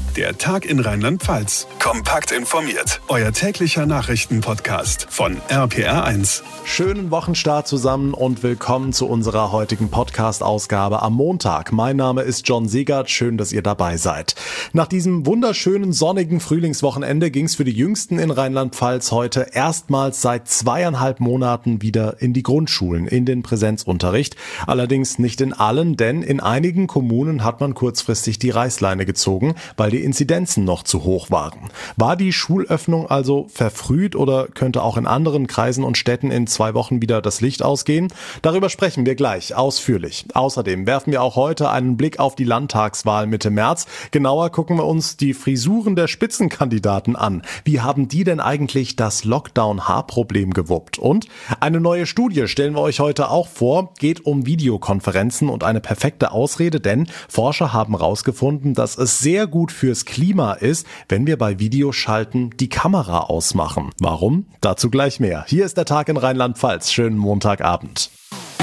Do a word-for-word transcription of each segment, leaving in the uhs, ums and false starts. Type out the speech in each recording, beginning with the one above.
Der Tag in Rheinland-Pfalz. Kompakt informiert. Euer täglicher Nachrichtenpodcast von R P R eins. Schönen Wochenstart zusammen und willkommen zu unserer heutigen Podcast-Ausgabe am Montag. Mein Name ist John Segert. Schön, dass ihr dabei seid. Nach diesem wunderschönen sonnigen Frühlingswochenende ging es für die Jüngsten in Rheinland-Pfalz heute erstmals seit zweieinhalb Monaten wieder in die Grundschulen, in den Präsenzunterricht. Allerdings nicht in allen, denn in einigen Kommunen hat man kurzfristig die Reißleine gezogen, weil die Inzidenzen noch zu hoch waren. War die Schulöffnung also verfrüht oder könnte auch in anderen Kreisen und Städten in zwei Wochen wieder das Licht ausgehen? Darüber sprechen wir gleich ausführlich. Außerdem werfen wir auch heute einen Blick auf die Landtagswahl Mitte März. Genauer gucken wir uns die Frisuren der Spitzenkandidaten an. Wie haben die denn eigentlich das Lockdown-Haarproblem gewuppt? Und eine neue Studie stellen wir euch heute auch vor, geht um Videokonferenzen und eine perfekte Ausrede, denn Forscher haben herausgefunden, dass es sehr gut fürs Klima ist, wenn wir bei Videoschalten die Kamera ausmachen. Warum? Dazu gleich mehr. Hier ist der Tag in Rheinland-Pfalz. Schönen Montagabend.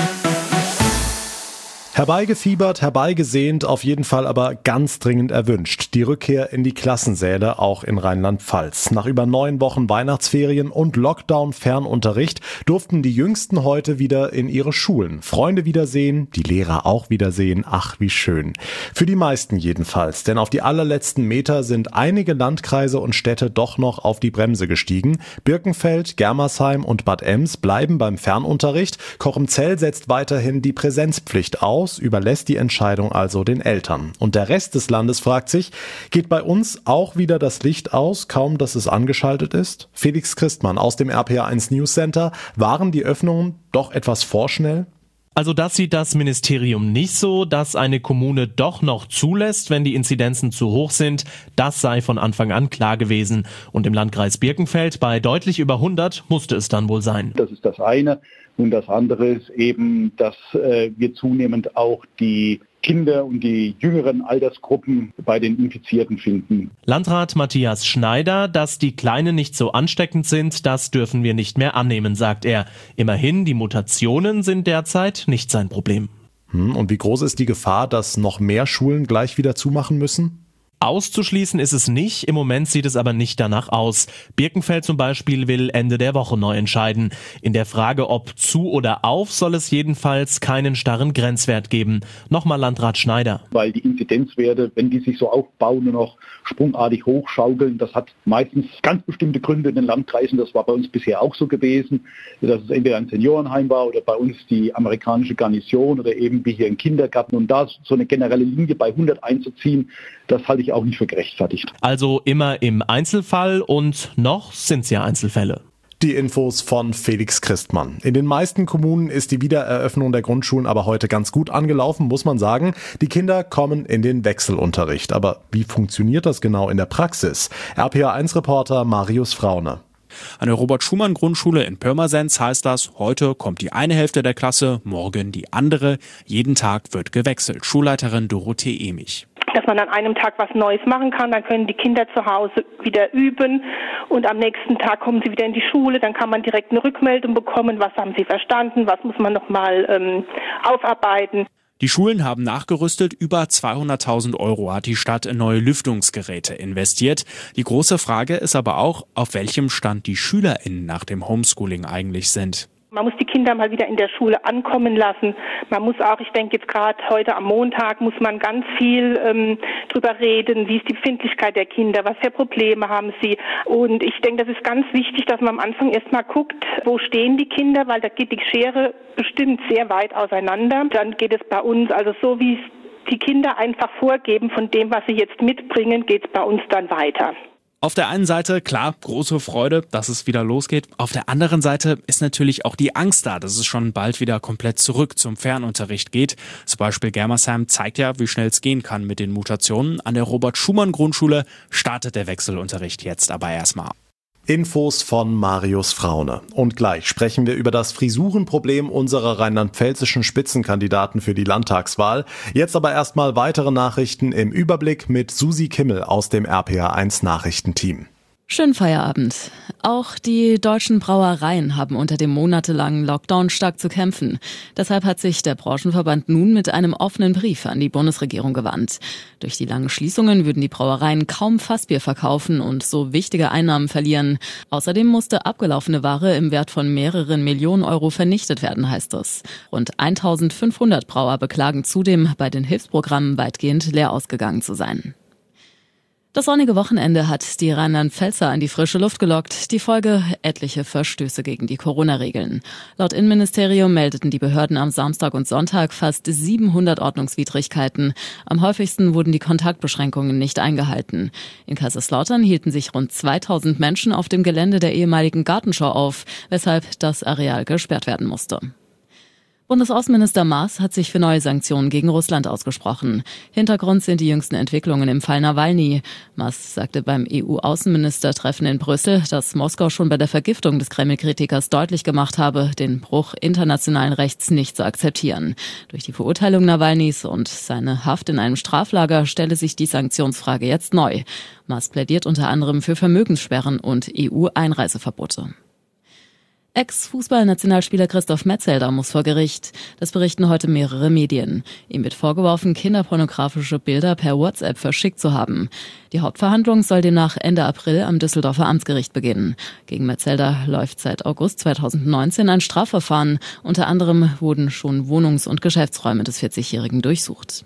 Herbeigefiebert, herbeigesehnt, auf jeden Fall aber ganz dringend erwünscht. Die Rückkehr in die Klassensäle, auch in Rheinland-Pfalz. Nach über neun Wochen Weihnachtsferien und Lockdown-Fernunterricht durften die Jüngsten heute wieder in ihre Schulen. Freunde wiedersehen, die Lehrer auch wiedersehen. Ach, wie schön. Für die meisten jedenfalls, denn auf die allerletzten Meter sind einige Landkreise und Städte doch noch auf die Bremse gestiegen. Birkenfeld, Germersheim und Bad Ems bleiben beim Fernunterricht. Kochemzell setzt weiterhin die Präsenzpflicht aus, überlässt die Entscheidung also den Eltern. Und der Rest des Landes fragt sich, geht bei uns auch wieder das Licht aus, kaum dass es angeschaltet ist? Felix Christmann aus dem R P R eins News Center. Waren die Öffnungen doch etwas vorschnell? Also das sieht das Ministerium nicht so, dass eine Kommune doch noch zulässt, wenn die Inzidenzen zu hoch sind. Das sei von Anfang an klar gewesen. Und im Landkreis Birkenfeld bei deutlich über hundert musste es dann wohl sein. Das ist das eine. Und das andere ist eben, dass äh, wir zunehmend auch die Kinder und die jüngeren Altersgruppen bei den Infizierten finden. Landrat Matthias Schneider, dass die Kleinen nicht so ansteckend sind, das dürfen wir nicht mehr annehmen, sagt er. Immerhin, die Mutationen sind derzeit nicht sein Problem. Hm, und wie groß ist die Gefahr, dass noch mehr Schulen gleich wieder zumachen müssen? Auszuschließen ist es nicht, im Moment sieht es aber nicht danach aus. Birkenfeld zum Beispiel will Ende der Woche neu entscheiden. In der Frage, ob zu oder auf, soll es jedenfalls keinen starren Grenzwert geben. Nochmal Landrat Schneider. Weil die Inzidenzwerte, wenn die sich so aufbauen und noch sprungartig hochschaukeln, das hat meistens ganz bestimmte Gründe in den Landkreisen. Das war bei uns bisher auch so gewesen, dass es entweder ein Seniorenheim war oder bei uns die amerikanische Garnison oder eben wie hier ein Kindergarten. Und da so eine generelle Linie bei hundert einzuziehen, das halte ich auch nicht für gerechtfertigt. Also immer im Einzelfall und noch sind es ja Einzelfälle. Die Infos von Felix Christmann. In den meisten Kommunen ist die Wiedereröffnung der Grundschulen aber heute ganz gut angelaufen, muss man sagen. Die Kinder kommen in den Wechselunterricht. Aber wie funktioniert das genau in der Praxis? R P R eins Reporter Marius Fraune. An der Robert-Schumann-Grundschule in Pirmasens heißt das, heute kommt die eine Hälfte der Klasse, morgen die andere. Jeden Tag wird gewechselt. Schulleiterin Dorothee Emich. Dass man an einem Tag was Neues machen kann, dann können die Kinder zu Hause wieder üben und am nächsten Tag kommen sie wieder in die Schule, dann kann man direkt eine Rückmeldung bekommen, was haben sie verstanden, was muss man nochmal ähm, aufarbeiten. Die Schulen haben nachgerüstet, über zweihunderttausend Euro hat die Stadt in neue Lüftungsgeräte investiert. Die große Frage ist aber auch, auf welchem Stand die SchülerInnen nach dem Homeschooling eigentlich sind. Man muss die Kinder mal wieder in der Schule ankommen lassen. Man muss auch, ich denke jetzt gerade heute am Montag, muss man ganz viel ähm, drüber reden, wie ist die Befindlichkeit der Kinder, was für Probleme haben sie. Und ich denke, das ist ganz wichtig, dass man am Anfang erstmal guckt, wo stehen die Kinder, weil da geht die Schere bestimmt sehr weit auseinander. Dann geht es bei uns, also so wie es die Kinder einfach vorgeben, von dem, was sie jetzt mitbringen, geht es bei uns dann weiter. Auf der einen Seite, klar, große Freude, dass es wieder losgeht. Auf der anderen Seite ist natürlich auch die Angst da, dass es schon bald wieder komplett zurück zum Fernunterricht geht. Zum Beispiel Germersheim zeigt ja, wie schnell es gehen kann mit den Mutationen. An der Robert-Schumann-Grundschule startet der Wechselunterricht jetzt aber erstmal. Infos von Marius Fraune. Und gleich sprechen wir über das Frisurenproblem unserer rheinland-pfälzischen Spitzenkandidaten für die Landtagswahl. Jetzt aber erstmal weitere Nachrichten im Überblick mit Susi Kimmel aus dem R P R eins Nachrichtenteam. Schönen Feierabend. Auch die deutschen Brauereien haben unter dem monatelangen Lockdown stark zu kämpfen. Deshalb hat sich der Branchenverband nun mit einem offenen Brief an die Bundesregierung gewandt. Durch die langen Schließungen würden die Brauereien kaum Fassbier verkaufen und so wichtige Einnahmen verlieren. Außerdem musste abgelaufene Ware im Wert von mehreren Millionen Euro vernichtet werden, heißt es. Rund eintausendfünfhundert Brauer beklagen zudem, bei den Hilfsprogrammen weitgehend leer ausgegangen zu sein. Das sonnige Wochenende hat die Rheinland-Pfälzer an die frische Luft gelockt. Die Folge: etliche Verstöße gegen die Corona-Regeln. Laut Innenministerium meldeten die Behörden am Samstag und Sonntag fast siebenhundert Ordnungswidrigkeiten. Am häufigsten wurden die Kontaktbeschränkungen nicht eingehalten. In Kaiserslautern hielten sich rund zweitausend Menschen auf dem Gelände der ehemaligen Gartenschau auf, weshalb das Areal gesperrt werden musste. Bundesaußenminister Maas hat sich für neue Sanktionen gegen Russland ausgesprochen. Hintergrund sind die jüngsten Entwicklungen im Fall Nawalny. Maas sagte beim E U-Außenministertreffen in Brüssel, dass Moskau schon bei der Vergiftung des Kreml-Kritikers deutlich gemacht habe, den Bruch internationalen Rechts nicht zu akzeptieren. Durch die Verurteilung Nawalnys und seine Haft in einem Straflager stelle sich die Sanktionsfrage jetzt neu. Maas plädiert unter anderem für Vermögenssperren und E U-Einreiseverbote. Ex-Fußballnationalspieler Christoph Metzelder muss vor Gericht. Das berichten heute mehrere Medien. Ihm wird vorgeworfen, kinderpornografische Bilder per WhatsApp verschickt zu haben. Die Hauptverhandlung soll demnach Ende April am Düsseldorfer Amtsgericht beginnen. Gegen Metzelder läuft seit August zweitausendneunzehn ein Strafverfahren. Unter anderem wurden schon Wohnungs- und Geschäftsräume des vierzigjährigen durchsucht.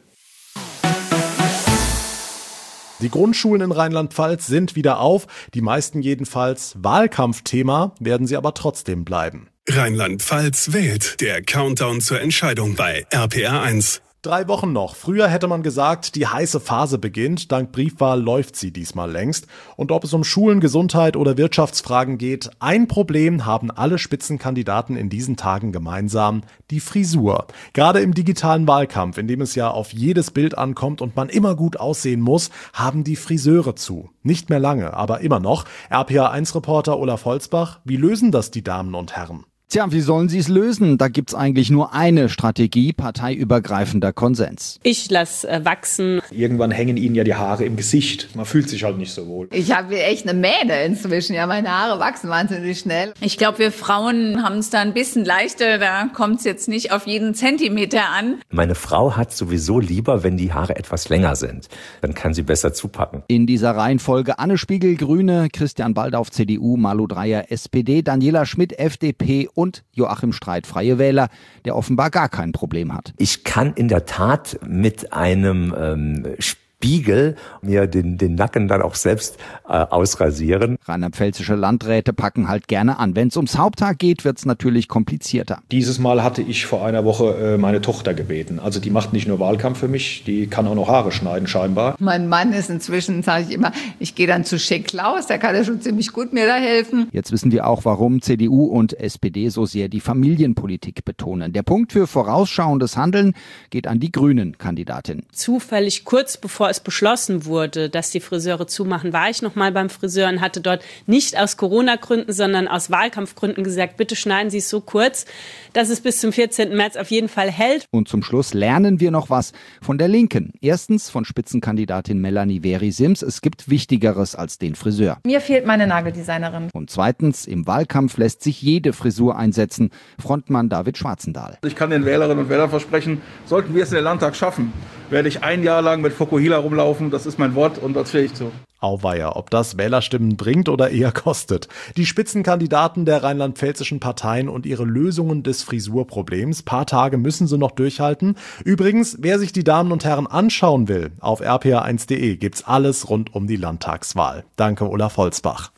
Die Grundschulen in Rheinland-Pfalz sind wieder auf, die meisten jedenfalls. Wahlkampfthema werden sie aber trotzdem bleiben. Rheinland-Pfalz wählt, der Countdown zur Entscheidung bei R P R eins. Drei Wochen noch. Früher hätte man gesagt, die heiße Phase beginnt. Dank Briefwahl läuft sie diesmal längst. Und ob es um Schulen, Gesundheit oder Wirtschaftsfragen geht, ein Problem haben alle Spitzenkandidaten in diesen Tagen gemeinsam: die Frisur. Gerade im digitalen Wahlkampf, in dem es ja auf jedes Bild ankommt und man immer gut aussehen muss, haben die Friseure zu. Nicht mehr lange, aber immer noch. R P R eins Reporter Olaf Holzbach: Wie lösen das die Damen und Herren? Tja, wie sollen sie es lösen? Da gibt's eigentlich nur eine Strategie: parteiübergreifender Konsens. Ich lasse äh, wachsen. Irgendwann hängen ihnen ja die Haare im Gesicht. Man fühlt sich halt nicht so wohl. Ich habe echt eine Mähne inzwischen. Ja, meine Haare wachsen wahnsinnig schnell. Ich glaube, wir Frauen haben es da ein bisschen leichter. Da kommt es jetzt nicht auf jeden Zentimeter an. Meine Frau hat sowieso lieber, wenn die Haare etwas länger sind. Dann kann sie besser zupacken. In dieser Reihenfolge: Anne Spiegel, Grüne, Christian Baldauf, C D U, Malu Dreyer, S P D, Daniela Schmidt, F D P und Joachim Streit, Freie Wähler, der offenbar gar kein Problem hat. Ich kann in der Tat mit einem ähm, Spiegel mir den, den Nacken dann auch selbst äh, ausrasieren. Rheinland-pfälzische Landräte packen halt gerne an. Wenn es ums Haupttag geht, wird's natürlich komplizierter. Dieses Mal hatte ich vor einer Woche äh, meine Tochter gebeten. Also die macht nicht nur Wahlkampf für mich, die kann auch noch Haare schneiden scheinbar. Mein Mann ist inzwischen, sage ich immer, ich gehe dann zu Schick Klaus, der kann ja schon ziemlich gut mir da helfen. Jetzt wissen wir auch, warum C D U und S P D so sehr die Familienpolitik betonen. Der Punkt für vorausschauendes Handeln geht an die Grünen-Kandidatin. Zufällig kurz bevor es beschlossen wurde, dass die Friseure zumachen, war ich noch mal beim Friseur und hatte dort nicht aus Corona-Gründen, sondern aus Wahlkampfgründen gesagt: Bitte schneiden Sie es so kurz, dass es bis zum vierzehnten März auf jeden Fall hält. Und zum Schluss lernen wir noch was von der Linken. Erstens von Spitzenkandidatin Melanie Veri-Sims: Es gibt Wichtigeres als den Friseur. Mir fehlt meine Nageldesignerin. Und zweitens: Im Wahlkampf lässt sich jede Frisur einsetzen. Frontmann David Schwarzendahl. Ich kann den Wählerinnen und Wählern versprechen, sollten wir es in den Landtag schaffen, werde ich ein Jahr lang mit Fokuhila rumlaufen. Das ist mein Wort und das stehe ich zu. Auweia, ob das Wählerstimmen bringt oder eher kostet. Die Spitzenkandidaten der rheinland-pfälzischen Parteien und ihre Lösungen des Frisurproblems. Paar Tage müssen sie noch durchhalten. Übrigens, wer sich die Damen und Herren anschauen will, auf r p r eins punkt de gibt's alles rund um die Landtagswahl. Danke, Olaf Holzbach.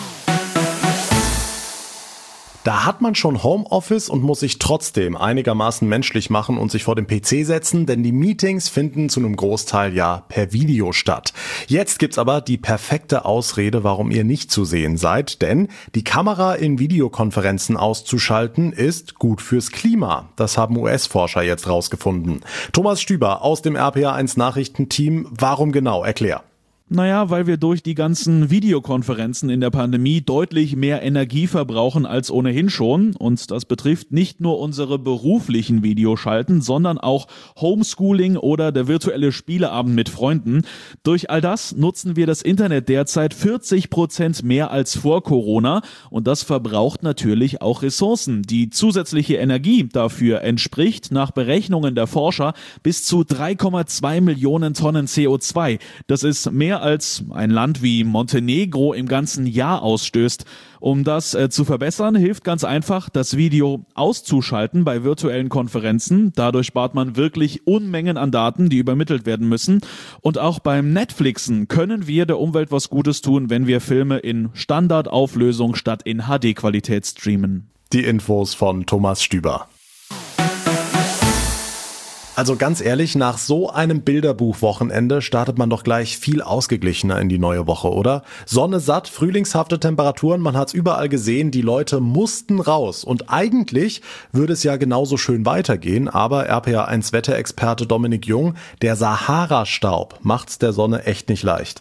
Da hat man schon Homeoffice und muss sich trotzdem einigermaßen menschlich machen und sich vor dem P C setzen, denn die Meetings finden zu einem Großteil ja per Video statt. Jetzt gibt's aber die perfekte Ausrede, warum ihr nicht zu sehen seid, denn die Kamera in Videokonferenzen auszuschalten ist gut fürs Klima. Das haben U S-Forscher jetzt rausgefunden. Thomas Stüber aus dem R P R eins Nachrichtenteam, warum genau? Erklär. Naja, weil wir durch die ganzen Videokonferenzen in der Pandemie deutlich mehr Energie verbrauchen als ohnehin schon. Und das betrifft nicht nur unsere beruflichen Videoschalten, sondern auch Homeschooling oder der virtuelle Spieleabend mit Freunden. Durch all das nutzen wir das Internet derzeit vierzig Prozent mehr als vor Corona. Und das verbraucht natürlich auch Ressourcen. Die zusätzliche Energie dafür entspricht nach Berechnungen der Forscher bis zu drei Komma zwei Millionen Tonnen C O zwei. Das ist mehr als ein Land wie Montenegro im ganzen Jahr ausstößt. Um das äh, zu verbessern, hilft ganz einfach, das Video auszuschalten bei virtuellen Konferenzen. Dadurch spart man wirklich Unmengen an Daten, die übermittelt werden müssen. Und auch beim Netflixen können wir der Umwelt was Gutes tun, wenn wir Filme in Standardauflösung statt in H D-Qualität streamen. Die Infos von Thomas Stüber. Also ganz ehrlich, nach so einem Bilderbuchwochenende startet man doch gleich viel ausgeglichener in die neue Woche, oder? Sonne satt, frühlingshafte Temperaturen, man hat's überall gesehen, die Leute mussten raus. Und eigentlich würde es ja genauso schön weitergehen, aber R P R eins Wetterexperte Dominik Jung, der Sahara-Staub macht's der Sonne echt nicht leicht.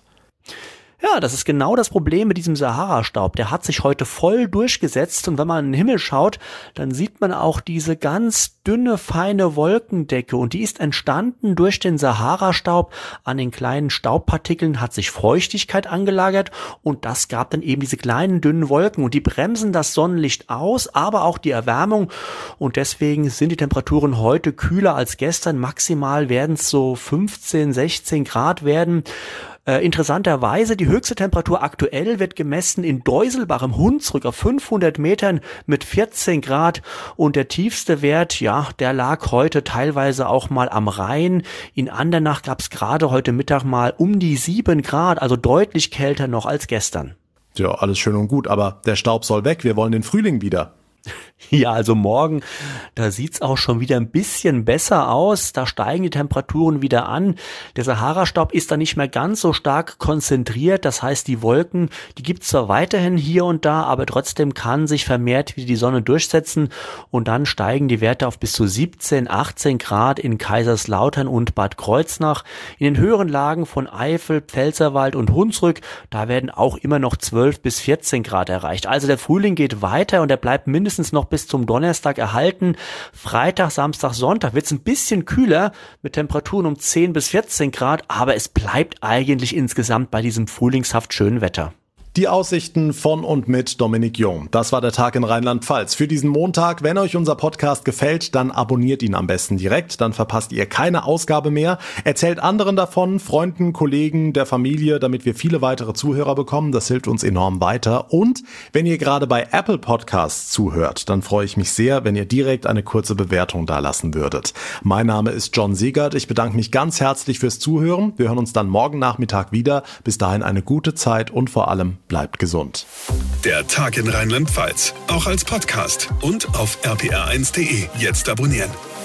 Ja, das ist genau das Problem mit diesem Sahara-Staub. Der hat sich heute voll durchgesetzt und wenn man in den Himmel schaut, dann sieht man auch diese ganz dünne, feine Wolkendecke und die ist entstanden durch den Sahara-Staub. An den kleinen Staubpartikeln hat sich Feuchtigkeit angelagert und das gab dann eben diese kleinen, dünnen Wolken und die bremsen das Sonnenlicht aus, aber auch die Erwärmung und deswegen sind die Temperaturen heute kühler als gestern. Maximal werden es so fünfzehn, sechzehn Grad werden. Äh, interessanterweise, die höchste Temperatur aktuell wird gemessen in Deuselbach im Hunsrück auf fünfhundert Metern mit vierzehn Grad und der tiefste Wert, ja, der lag heute teilweise auch mal am Rhein. In Andernach gab es gerade heute Mittag mal um die sieben Grad, also deutlich kälter noch als gestern. Ja, alles schön und gut, aber der Staub soll weg, wir wollen den Frühling wieder. Ja, also morgen, da sieht's auch schon wieder ein bisschen besser aus. Da steigen die Temperaturen wieder an. Der Sahara-Staub ist da nicht mehr ganz so stark konzentriert. Das heißt, die Wolken, die gibt's zwar weiterhin hier und da, aber trotzdem kann sich vermehrt wieder die Sonne durchsetzen. Und dann steigen die Werte auf bis zu siebzehn, achtzehn Grad in Kaiserslautern und Bad Kreuznach. In den höheren Lagen von Eifel, Pfälzerwald und Hunsrück, da werden auch immer noch zwölf bis vierzehn Grad erreicht. Also der Frühling geht weiter und er bleibt mindestens noch bis zum Donnerstag erhalten. Freitag, Samstag, Sonntag wird es ein bisschen kühler mit Temperaturen um zehn bis vierzehn Grad, aber es bleibt eigentlich insgesamt bei diesem frühlingshaft schönen Wetter. Die Aussichten von und mit Dominik Jung. Das war der Tag in Rheinland-Pfalz für diesen Montag. Wenn euch unser Podcast gefällt, dann abonniert ihn am besten direkt. Dann verpasst ihr keine Ausgabe mehr. Erzählt anderen davon, Freunden, Kollegen, der Familie, damit wir viele weitere Zuhörer bekommen. Das hilft uns enorm weiter. Und wenn ihr gerade bei Apple Podcasts zuhört, dann freue ich mich sehr, wenn ihr direkt eine kurze Bewertung da lassen würdet. Mein Name ist John Siegert. Ich bedanke mich ganz herzlich fürs Zuhören. Wir hören uns dann morgen Nachmittag wieder. Bis dahin eine gute Zeit und vor allem bleibt gesund. Der Tag in Rheinland-Pfalz, auch als Podcast und auf r p r eins punkt d e. Jetzt abonnieren.